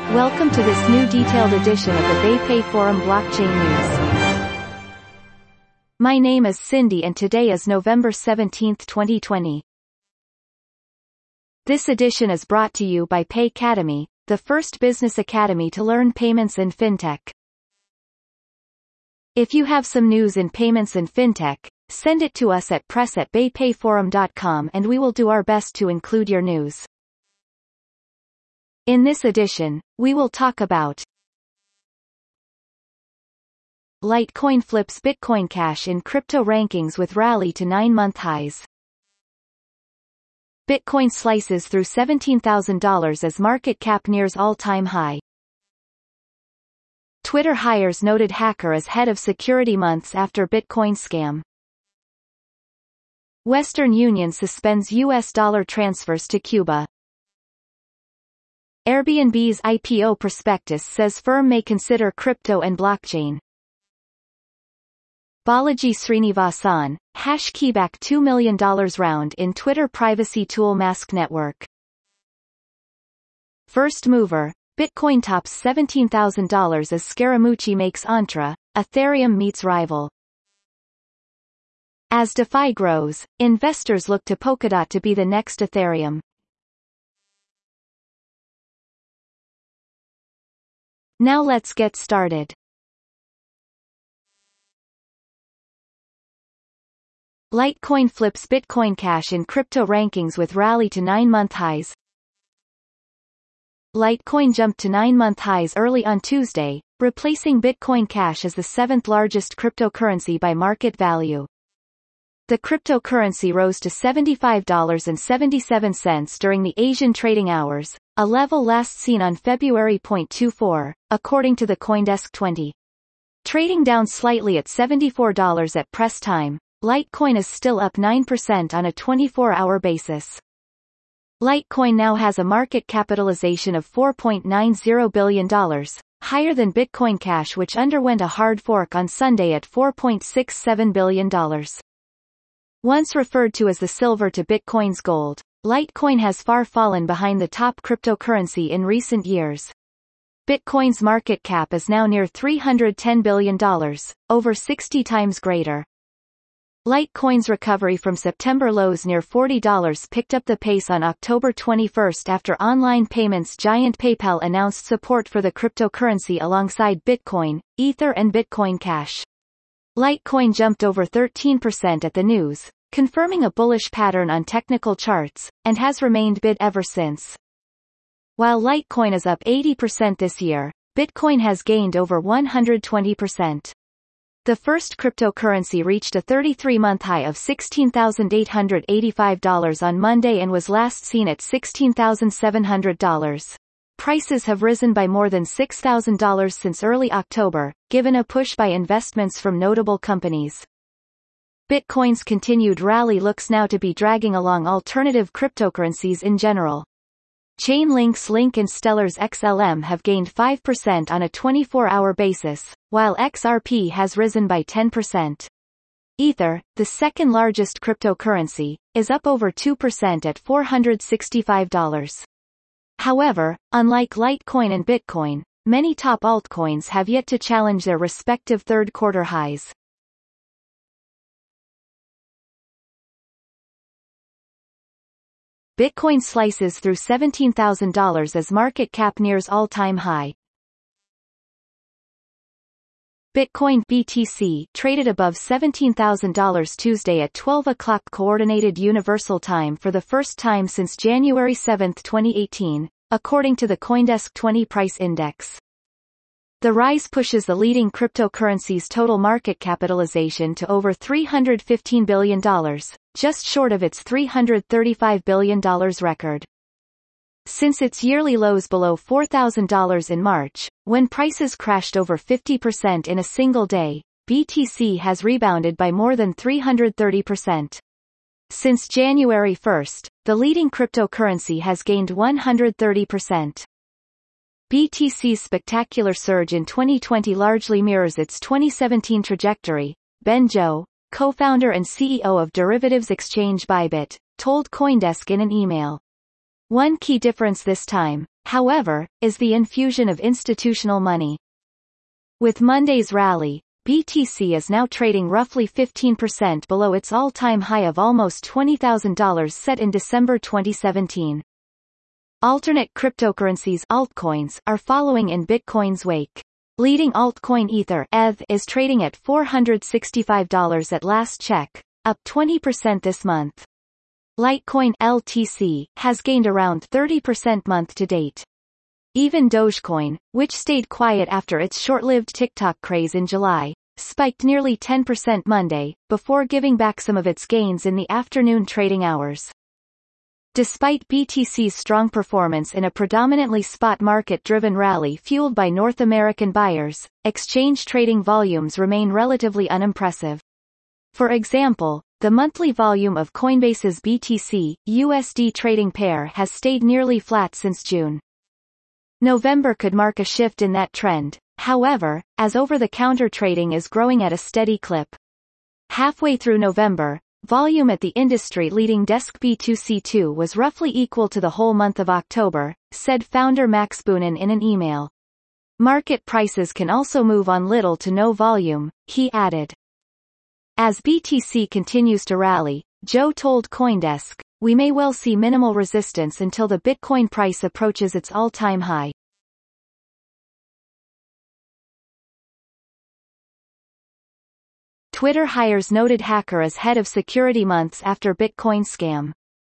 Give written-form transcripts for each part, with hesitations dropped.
Welcome to this new detailed edition of the BayPay Forum Blockchain News. My name is Cindy and today is November 17, 2020. This edition is brought to you by Paycademy, the first business academy to learn payments and fintech. If you have some news in payments and fintech, send it to us at press@baypayforum.com and we will do our best to include your news. In this edition, we will talk about Litecoin flips Bitcoin Cash in crypto rankings with rally to 9-month highs. Bitcoin slices through $17,000 as market cap nears all-time high. Twitter hires noted hacker as head of security months after Bitcoin scam. Western Union suspends US dollar transfers to Cuba. Airbnb's IPO prospectus says firm may consider crypto and blockchain. Balaji Srinivasan, #keyback $2 million round in Twitter privacy tool Mask Network. First mover, Bitcoin tops $17,000 as Scaramucci makes Entra, Ethereum meets rival. As DeFi grows, investors look to Polkadot to be the next Ethereum. Now let's get started. Litecoin flips Bitcoin Cash in crypto rankings with rally to 9-month highs. Litecoin jumped to 9-month highs early on Tuesday, replacing Bitcoin Cash as the 7th largest cryptocurrency by market value. The cryptocurrency rose to $75.77 during the Asian trading hours, a level last seen on February 24, according to the CoinDesk 20. Trading down slightly at $74 at press time, Litecoin is still up 9% on a 24-hour basis. Litecoin now has a market capitalization of $4.90 billion, higher than Bitcoin Cash, which underwent a hard fork on Sunday at $4.67 billion. Once referred to as the silver to Bitcoin's gold, Litecoin has far fallen behind the top cryptocurrency in recent years. Bitcoin's market cap is now near $310 billion, over 60 times greater. Litecoin's recovery from September lows near $40 picked up the pace on October 21 after online payments giant PayPal announced support for the cryptocurrency alongside Bitcoin, Ether and Bitcoin Cash. Litecoin jumped over 13% at the news, confirming a bullish pattern on technical charts, and has remained bid ever since. While Litecoin is up 80% this year, Bitcoin has gained over 120%. The first cryptocurrency reached a 33-month high of $16,885 on Monday and was last seen at $16,700. Prices have risen by more than $6,000 since early October, given a push by investments from notable companies. Bitcoin's continued rally looks now to be dragging along alternative cryptocurrencies in general. Chainlink's Link and Stellar's XLM have gained 5% on a 24-hour basis, while XRP has risen by 10%. Ether, the second largest cryptocurrency, is up over 2% at $465. However, unlike Litecoin and Bitcoin, many top altcoins have yet to challenge their respective third-quarter highs. Bitcoin slices through $17,000 as market cap nears all-time high. Bitcoin BTC traded above $17,000 Tuesday at 12 o'clock Coordinated Universal Time for the first time since January 7, 2018, according to the CoinDesk 20 price index. The rise pushes the leading cryptocurrency's total market capitalization to over $315 billion, just short of its $335 billion record. Since its yearly lows below $4,000 in March, when prices crashed over 50% in a single day, BTC has rebounded by more than 330%. Since January 1, the leading cryptocurrency has gained 130%. BTC's spectacular surge in 2020 largely mirrors its 2017 trajectory, Ben Zhou, co-founder and CEO of derivatives exchange Bybit, told CoinDesk in an email. One key difference this time, however, is the infusion of institutional money. With Monday's rally, BTC is now trading roughly 15% below its all-time high of almost $20,000 set in December 2017. Alternate cryptocurrencies altcoins are following in Bitcoin's wake. Leading altcoin Ether ETH is trading at $465 at last check, up 20% this month. Litecoin LTC has gained around 30% month to date. Even Dogecoin, which stayed quiet after its short-lived TikTok craze in July, spiked nearly 10% Monday, before giving back some of its gains in the afternoon trading hours. Despite BTC's strong performance in a predominantly spot market-driven rally fueled by North American buyers, exchange trading volumes remain relatively unimpressive. For example, the monthly volume of Coinbase's BTC/USD trading pair has stayed nearly flat since June. November could mark a shift in that trend, however, as over-the-counter trading is growing at a steady clip. Halfway through November, volume at the industry-leading desk B2C2 was roughly equal to the whole month of October, said founder Max Boonin in an email. Market prices can also move on little to no volume, he added. As BTC continues to rally, Joe told CoinDesk, we may well see minimal resistance until the Bitcoin price approaches its all-time high. Twitter hires noted hacker as head of security months after Bitcoin scam.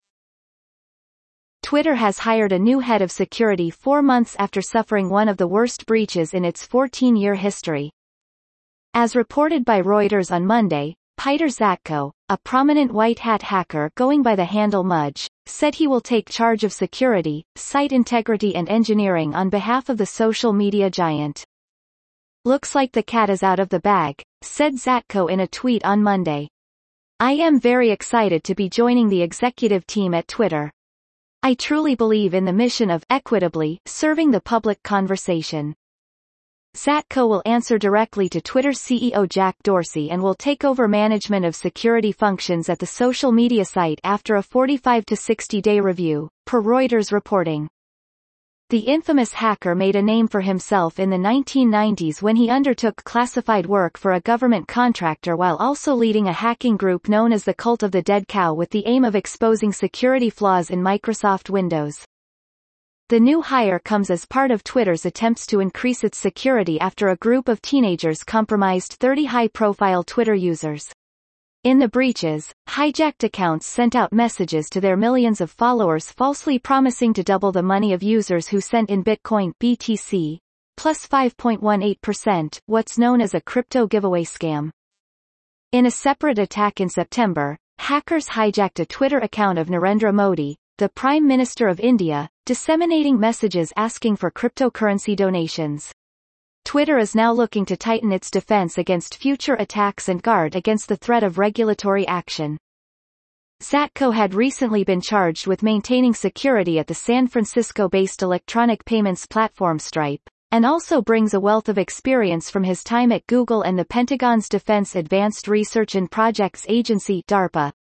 Twitter has hired a new head of security 4 months after suffering one of the worst breaches in its 14-year history. As reported by Reuters on Monday, Peter Zatko, a prominent white-hat hacker going by the handle Mudge, said he will take charge of security, site integrity and engineering on behalf of the social media giant. Looks like the cat is out of the bag, said Zatko in a tweet on Monday. I am very excited to be joining the executive team at Twitter. I truly believe in the mission of equitably serving the public conversation. Zatko will answer directly to Twitter CEO Jack Dorsey and will take over management of security functions at the social media site after a 45 to 60-day review, per Reuters reporting. The infamous hacker made a name for himself in the 1990s when he undertook classified work for a government contractor while also leading a hacking group known as the Cult of the Dead Cow with the aim of exposing security flaws in Microsoft Windows. The new hire comes as part of Twitter's attempts to increase its security after a group of teenagers compromised 30 high-profile Twitter users. In the breaches, hijacked accounts sent out messages to their millions of followers falsely promising to double the money of users who sent in Bitcoin BTC, plus 5.18%, what's known as a crypto giveaway scam. In a separate attack in September, hackers hijacked a Twitter account of Narendra Modi, the Prime Minister of India, disseminating messages asking for cryptocurrency donations. Twitter is now looking to tighten its defense against future attacks and guard against the threat of regulatory action. Zatko had recently been charged with maintaining security at the San Francisco-based electronic payments platform Stripe, and also brings a wealth of experience from his time at Google and the Pentagon's Defense Advanced Research and Projects Agency (DARPA).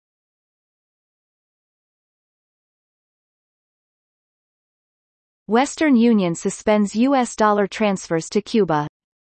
Western Union suspends U.S. dollar transfers to Cuba.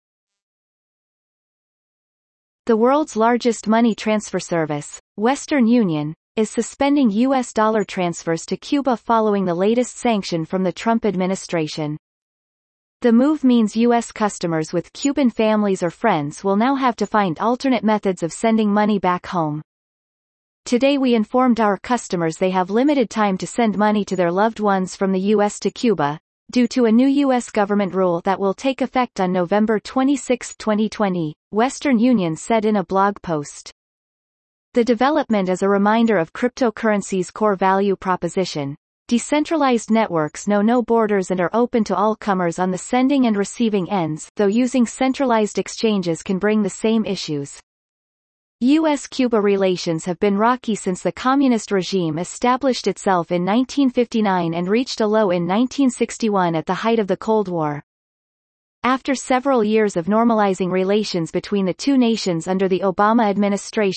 The world's largest money transfer service, Western Union, is suspending U.S. dollar transfers to Cuba following the latest sanction from the Trump administration. The move means U.S. customers with Cuban families or friends will now have to find alternate methods of sending money back home. Today we informed our customers they have limited time to send money to their loved ones from the U.S. to Cuba, due to a new U.S. government rule that will take effect on November 26, 2020, Western Union said in a blog post. The development is a reminder of cryptocurrency's core value proposition. Decentralized networks know no borders and are open to all comers on the sending and receiving ends, though using centralized exchanges can bring the same issues. U.S.-Cuba relations have been rocky since the communist regime established itself in 1959 and reached a low in 1961 at the height of the Cold War. After several years of normalizing relations between the two nations under the Obama administration,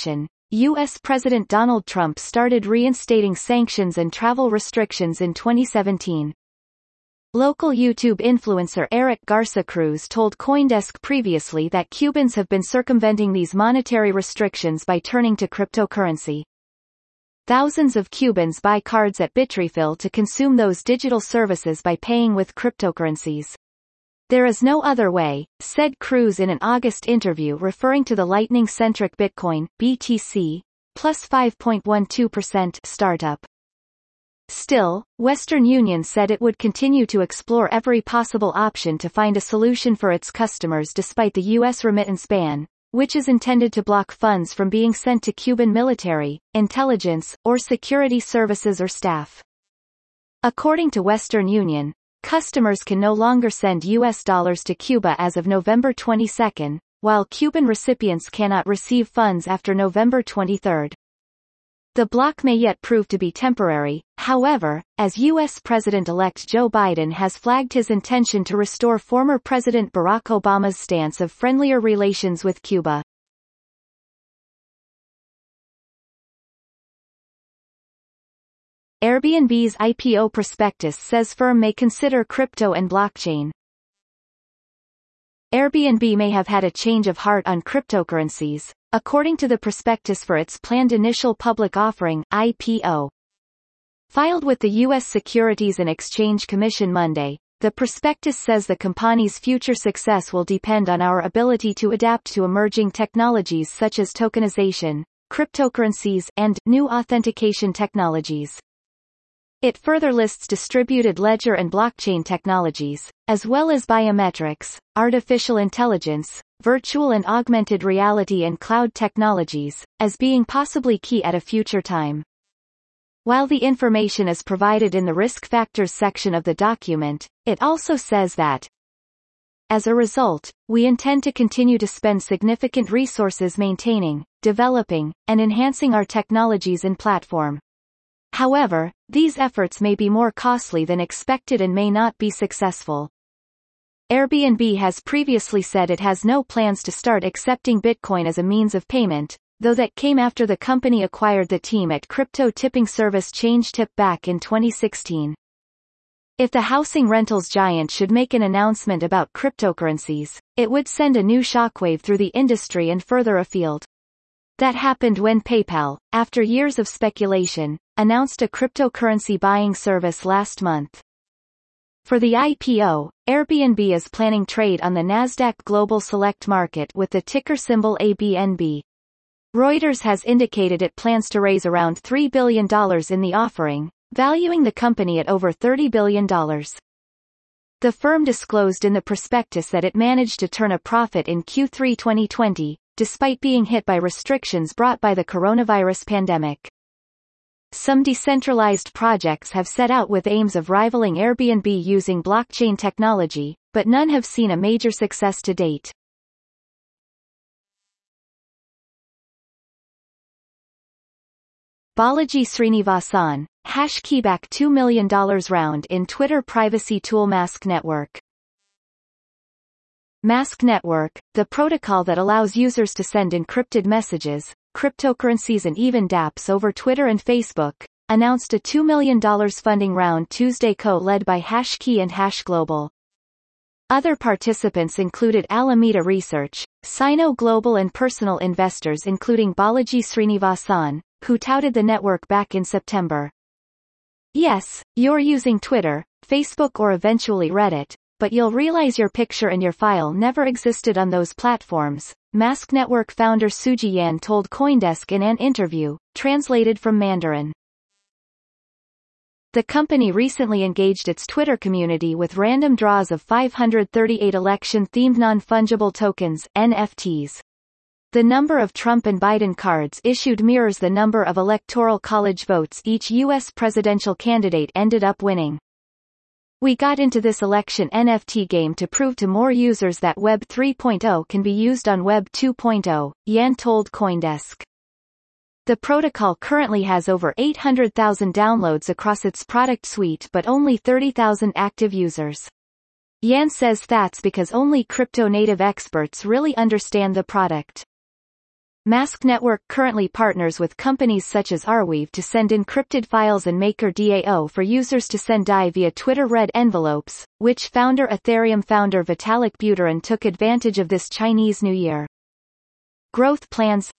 U.S. President Donald Trump started reinstating sanctions and travel restrictions in 2017. Local YouTube influencer Eric Garza Cruz told CoinDesk previously that Cubans have been circumventing these monetary restrictions by turning to cryptocurrency. Thousands of Cubans buy cards at Bitrefill to consume those digital services by paying with cryptocurrencies. There is no other way, said Cruz in an August interview referring to the Lightning-centric Bitcoin, BTC, plus 5.12% startup. Still, Western Union said it would continue to explore every possible option to find a solution for its customers despite the U.S. remittance ban, which is intended to block funds from being sent to Cuban military, intelligence, or security services or staff. According to Western Union, customers can no longer send U.S. dollars to Cuba as of November 22, while Cuban recipients cannot receive funds after November 23. The block may yet prove to be temporary, however, as U.S. President-elect Joe Biden has flagged his intention to restore former President Barack Obama's stance of friendlier relations with Cuba. Airbnb's IPO prospectus says firm may consider crypto and blockchain. Airbnb may have had a change of heart on cryptocurrencies, according to the prospectus for its planned initial public offering, IPO. Filed with the U.S. Securities and Exchange Commission Monday, the prospectus says the company's future success will depend on our ability to adapt to emerging technologies such as tokenization, cryptocurrencies, and new authentication technologies. It further lists distributed ledger and blockchain technologies, as well as biometrics, artificial intelligence, virtual and augmented reality and cloud technologies, as being possibly key at a future time. While the information is provided in the risk factors section of the document, it also says that, as a result, we intend to continue to spend significant resources maintaining, developing, and enhancing our technologies and platform. However, these efforts may be more costly than expected and may not be successful. Airbnb has previously said it has no plans to start accepting Bitcoin as a means of payment, though that came after the company acquired the team at crypto tipping service ChangeTip back in 2016. If the housing rentals giant should make an announcement about cryptocurrencies, it would send a new shockwave through the industry and further afield. That happened when PayPal, after years of speculation, announced a cryptocurrency buying service last month. For the IPO, Airbnb is planning trade on the Nasdaq Global Select Market with the ticker symbol ABNB. Reuters has indicated it plans to raise around $3 billion in the offering, valuing the company at over $30 billion. The firm disclosed in the prospectus that it managed to turn a profit in Q3 2020, despite being hit by restrictions brought by the coronavirus pandemic. Some decentralized projects have set out with aims of rivaling Airbnb using blockchain technology, but none have seen a major success to date. Balaji Srinivasan, HashKey back $2 million round in Twitter privacy tool Mask Network. Mask Network, the protocol that allows users to send encrypted messages, cryptocurrencies and even dApps over Twitter and Facebook, announced a $2 million funding round Tuesday co-led by HashKey and Hash Global. Other participants included Alameda Research, Sino Global and personal investors including Balaji Srinivasan, who touted the network back in September. Yes, you're using Twitter, Facebook or eventually Reddit, but you'll realize your picture and your file never existed on those platforms, Mask Network founder Suji Yan told CoinDesk in an interview, translated from Mandarin. The company recently engaged its Twitter community with random draws of 538 election-themed non-fungible tokens, NFTs. The number of Trump and Biden cards issued mirrors the number of electoral college votes each U.S. presidential candidate ended up winning. We got into this election NFT game to prove to more users that Web 3.0 can be used on Web 2.0, Yan told CoinDesk. The protocol currently has over 800,000 downloads across its product suite but only 30,000 active users. Yan says that's because only crypto-native experts really understand the product. Mask Network currently partners with companies such as Arweave to send encrypted files and MakerDAO for users to send DAI via Twitter Red envelopes, which Ethereum founder Vitalik Buterin took advantage of this Chinese New Year. Growth plans.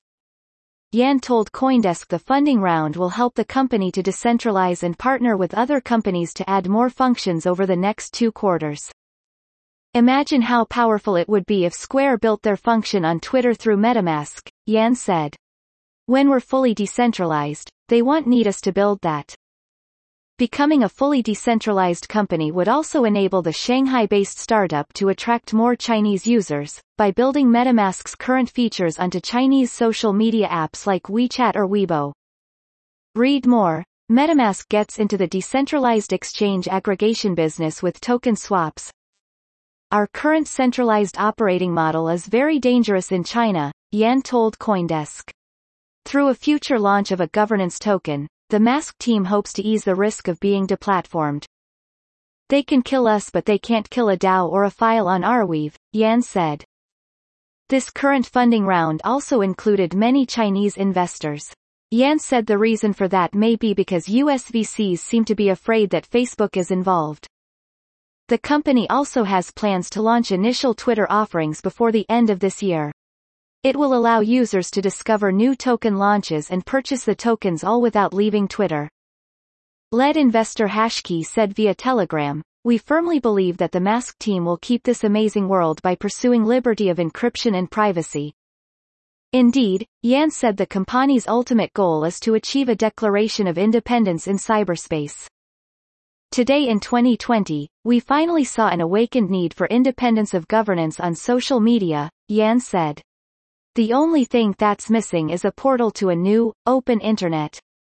Yan told CoinDesk the funding round will help the company to decentralize and partner with other companies to add more functions over the next 2 quarters. Imagine how powerful it would be if Square built their function on Twitter through MetaMask, Yan said. When we're fully decentralized, they won't need us to build that. Becoming a fully decentralized company would also enable the Shanghai-based startup to attract more Chinese users, by building MetaMask's current features onto Chinese social media apps like WeChat or Weibo. Read more. MetaMask gets into the decentralized exchange aggregation business with token swaps. Our current centralized operating model is very dangerous in China, Yan told CoinDesk. Through a future launch of a governance token, the Mask team hopes to ease the risk of being deplatformed. They can kill us but they can't kill a DAO or a file on Arweave, Yan said. This current funding round also included many Chinese investors. Yan said the reason for that may be because US VCs seem to be afraid that Facebook is involved. The company also has plans to launch initial Twitter offerings before the end of this year. It will allow users to discover new token launches and purchase the tokens all without leaving Twitter. Lead investor Hashkey said via Telegram, "We firmly believe that the Mask team will keep this amazing world by pursuing liberty of encryption and privacy." Indeed, Yan said the company's ultimate goal is to achieve a declaration of independence in cyberspace. Today in 2020, we finally saw an awakened need for independence of governance on social media, Yan said. The only thing that's missing is a portal to a new, open internet.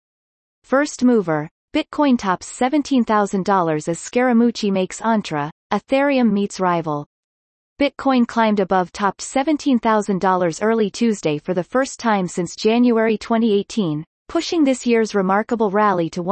First mover, Bitcoin tops $17,000 as Scaramucci makes Entra, Ethereum meets rival. Bitcoin climbed above topped $17,000 early Tuesday for the first time since January 2018. Pushing this year's remarkable rally to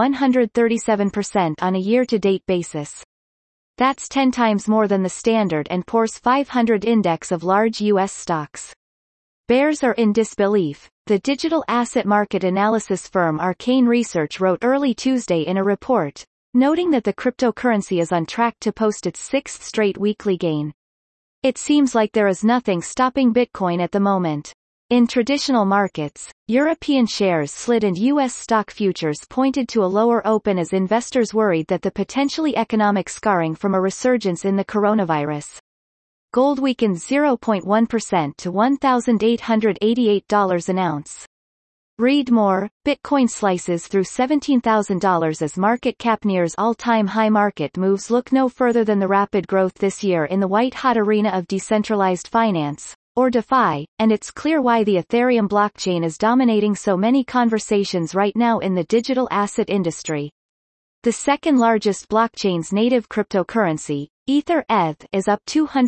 137% on a year-to-date basis. That's 10 times more than the Standard & Poor's 500 index of large U.S. stocks. Bears are in disbelief, the digital asset market analysis firm Arcane Research wrote early Tuesday in a report, noting that the cryptocurrency is on track to post its 6th straight weekly gain. It seems like there is nothing stopping Bitcoin at the moment. In traditional markets, European shares slid and U.S. stock futures pointed to a lower open as investors worried that the potentially economic scarring from a resurgence in the coronavirus. Gold weakened 0.1% to $1,888 an ounce. Read more. Bitcoin slices through $17,000 as market cap nears all-time high. Market moves look no further than the rapid growth this year in the white-hot arena of decentralized finance, or DeFi, and it's clear why the Ethereum blockchain is dominating so many conversations right now in the digital asset industry. The second largest blockchain's native cryptocurrency, ETH, is up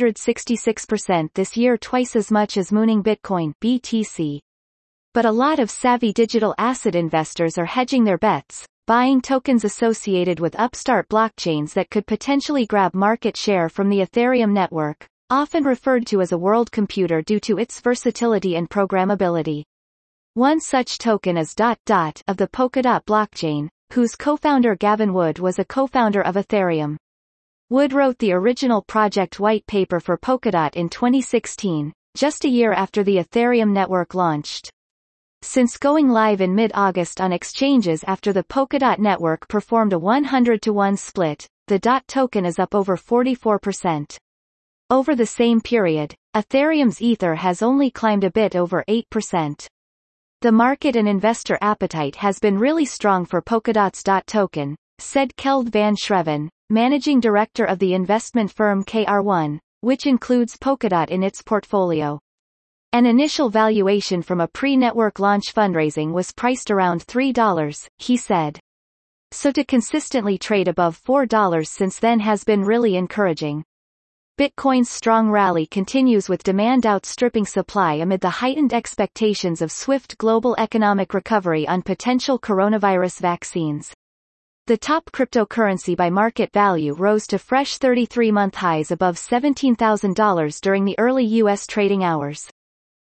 266% this year, twice as much as mooning Bitcoin (BTC). But a lot of savvy digital asset investors are hedging their bets, buying tokens associated with upstart blockchains that could potentially grab market share from the Ethereum network, often referred to as a world computer due to its versatility and programmability. One such token is of the Polkadot blockchain, whose co-founder Gavin Wood was a co-founder of Ethereum. Wood wrote the original project white paper for Polkadot in 2016, just a year after the Ethereum network launched. Since going live in mid-August on exchanges after the Polkadot network performed a 100-to-1 split, the DOT token is up over 44%. Over the same period, Ethereum's Ether has only climbed a bit over 8%. The market and investor appetite has been really strong for Polkadot's DOT token, said Kjeld van Schreven, managing director of the investment firm KR1, which includes Polkadot in its portfolio. An initial valuation from a pre-network launch fundraising was priced around $3, he said. So to consistently trade above $4 since then has been really encouraging. Bitcoin's strong rally continues with demand outstripping supply amid the heightened expectations of swift global economic recovery on potential coronavirus vaccines. The top cryptocurrency by market value rose to fresh 33-month highs above $17,000 during the early U.S. trading hours.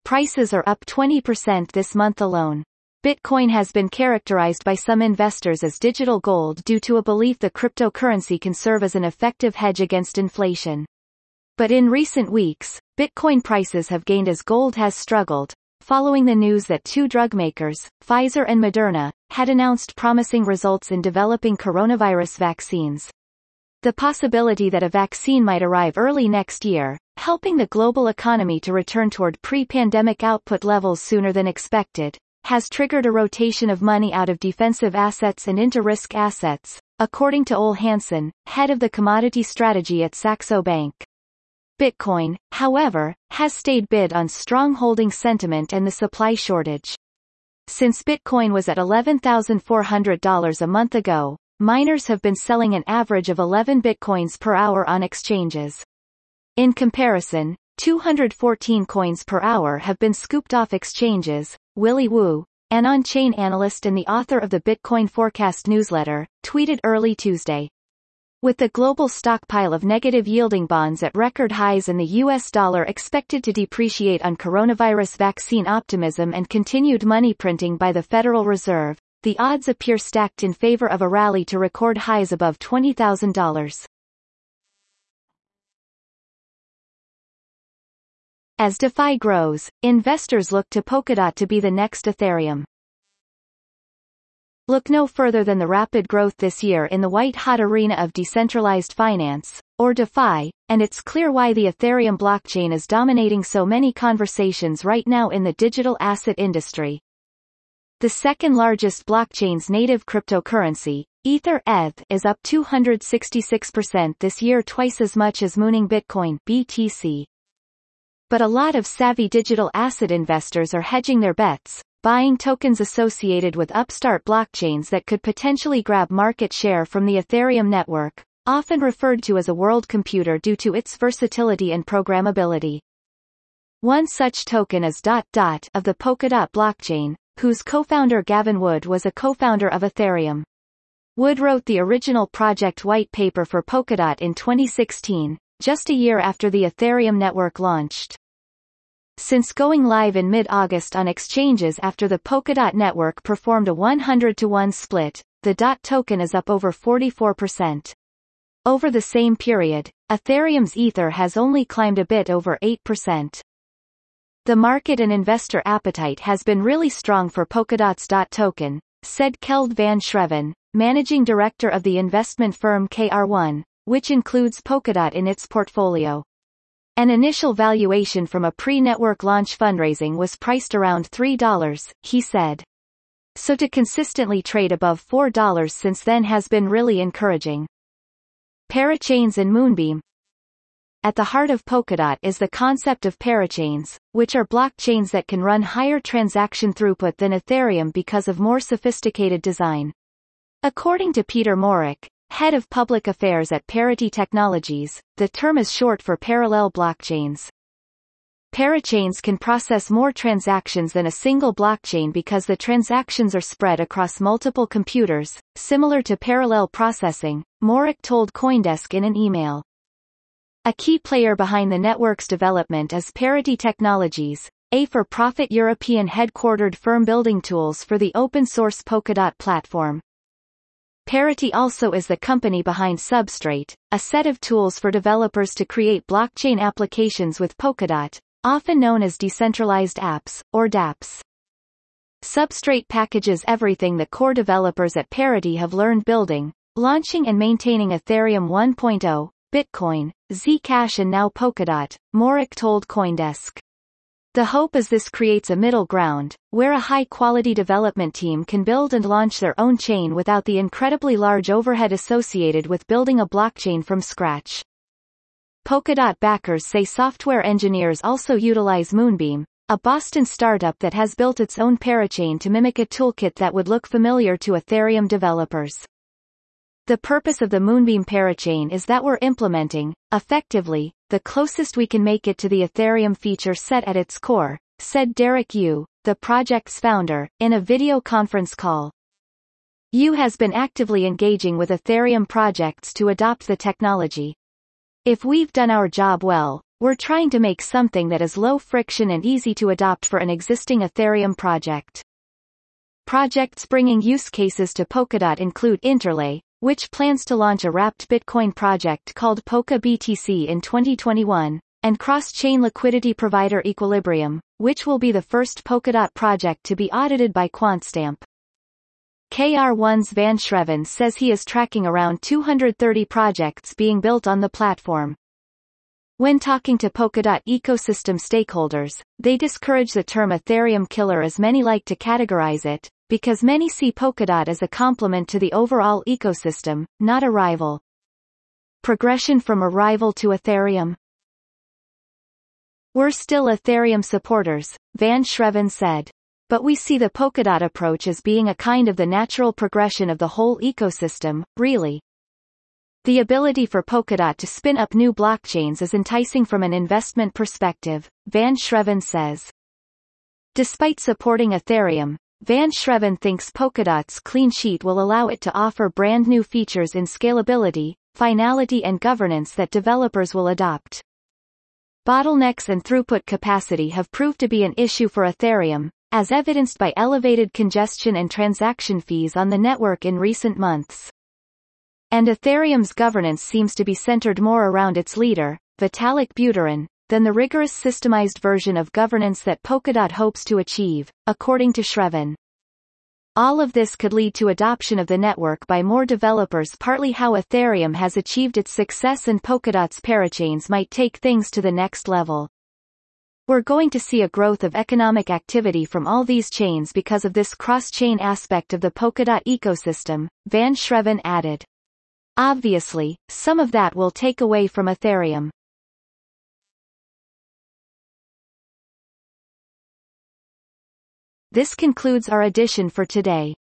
prices are up 20% this month alone. Bitcoin has been characterized by some investors as digital gold due to a belief the cryptocurrency can serve as an effective hedge against inflation. But in recent weeks, Bitcoin prices have gained as gold has struggled, following the news that two drug makers, Pfizer and Moderna, had announced promising results in developing coronavirus vaccines. The possibility that a vaccine might arrive early next year, helping the global economy to return toward pre-pandemic output levels sooner than expected, has triggered a rotation of money out of defensive assets and into risk assets, according to Ole Hansen, head of the commodity strategy at Saxo Bank. Bitcoin, however, has stayed bid on strong holding sentiment and the supply shortage. Since Bitcoin was at $11,400 a month ago, miners have been selling an average of 11 Bitcoins per hour on exchanges. In comparison, 214 coins per hour have been scooped off exchanges. Willy Woo, an on-chain analyst and the author of the Bitcoin Forecast newsletter, tweeted early Tuesday. With the global stockpile of negative-yielding bonds at record highs and the US dollar expected to depreciate on coronavirus vaccine optimism and continued money printing by the Federal Reserve, the odds appear stacked in favor of a rally to record highs above $20,000. As DeFi grows, investors look to Polkadot to be the next Ethereum. Look no further than the rapid growth this year in the white-hot arena of decentralized finance, or DeFi, and it's clear why the Ethereum blockchain is dominating so many conversations right now in the digital asset industry. The second-largest blockchain's native cryptocurrency, Ether.eth, is up 266% this year, twice as much as mooning Bitcoin (BTC). But a lot of savvy digital asset investors are hedging their bets, buying tokens associated with upstart blockchains that could potentially grab market share from the Ethereum network, often referred to as a world computer due to its versatility and programmability. One such token is of the Polkadot blockchain, whose co-founder Gavin Wood was a co-founder of Ethereum. Wood wrote the original project white paper for Polkadot in 2016, just a year after the Ethereum network launched. Since going live in mid-August on exchanges after the Polkadot network performed a 100-to-1 split, the DOT token is up over 44%. Over the same period, Ethereum's Ether has only climbed a bit over 8%. The market and investor appetite has been really strong for Polkadot's DOT token, said Kjeld van Schreven, managing director of the investment firm KR1, which includes Polkadot in its portfolio. An initial valuation from a pre-network launch fundraising was priced around $3, he said. So to consistently trade above $4 since then has been really encouraging. Parachains and Moonbeam. At the heart of Polkadot is the concept of parachains, which are blockchains that can run higher transaction throughput than Ethereum because of more sophisticated design. According to Peter Morick, head of public affairs at Parity Technologies, the term is short for parallel blockchains. Parachains can process more transactions than a single blockchain because the transactions are spread across multiple computers, similar to parallel processing, Morick told CoinDesk in an email. A key player behind the network's development is Parity Technologies, a for-profit European headquartered firm building tools for the open-source Polkadot platform. Parity also is the company behind Substrate, a set of tools for developers to create blockchain applications with Polkadot, often known as decentralized apps, or dApps. Substrate packages everything that core developers at Parity have learned building, launching and maintaining Ethereum 1.0, Bitcoin, Zcash and now Polkadot, Morick told CoinDesk. The hope is this creates a middle ground, where a high-quality development team can build and launch their own chain without the incredibly large overhead associated with building a blockchain from scratch. Polkadot backers say software engineers also utilize Moonbeam, a Boston startup that has built its own parachain to mimic a toolkit that would look familiar to Ethereum developers. The purpose of the Moonbeam parachain is that we're implementing, effectively, the closest we can make it to the Ethereum feature set at its core, said Derek Yu, the project's founder, in a video conference call. Yu has been actively engaging with Ethereum projects to adopt the technology. If we've done our job well, We're trying to make something that is low friction and easy to adopt for an existing Ethereum project. Projects bringing use cases to Polkadot include Interlay, which plans to launch a wrapped Bitcoin project called Polka BTC in 2021, and cross-chain liquidity provider Equilibrium, which will be the first Polkadot project to be audited by QuantStamp. KR1's Van Schreven says he is tracking around 230 projects being built on the platform. When talking to Polkadot ecosystem stakeholders, they discourage the term Ethereum killer as many like to categorize it, because many see Polkadot as a complement to the overall ecosystem, not a rival. Progression from a rival to Ethereum. We're still Ethereum supporters, Van Schreven said. But we see the Polkadot approach as being a kind of the natural progression of the whole ecosystem, really. The ability for Polkadot to spin up new blockchains is enticing from an investment perspective, Van Schreven says. Despite supporting Ethereum, Van Schreven thinks Polkadot's clean sheet will allow it to offer brand new features in scalability, finality and governance that developers will adopt. Bottlenecks and throughput capacity have proved to be an issue for Ethereum, as evidenced by elevated congestion and transaction fees on the network in recent months. And Ethereum's governance seems to be centered more around its leader, Vitalik Buterin, than the rigorous systemized version of governance that Polkadot hopes to achieve, according to Schreven. All of this could lead to adoption of the network by more developers, partly how Ethereum has achieved its success, and Polkadot's parachains might take things to the next level. We're going to see a growth of economic activity from all these chains because of this cross-chain aspect of the Polkadot ecosystem, Van Schreven added. Obviously, some of that will take away from Ethereum. This concludes our edition for today.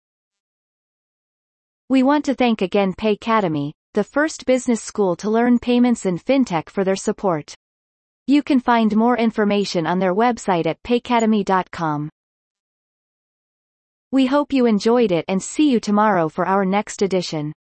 We want to thank again Paycademy, the first business school to learn payments and fintech, for their support. You can find more information on their website at paycademy.com. We hope you enjoyed it and see you tomorrow for our next edition.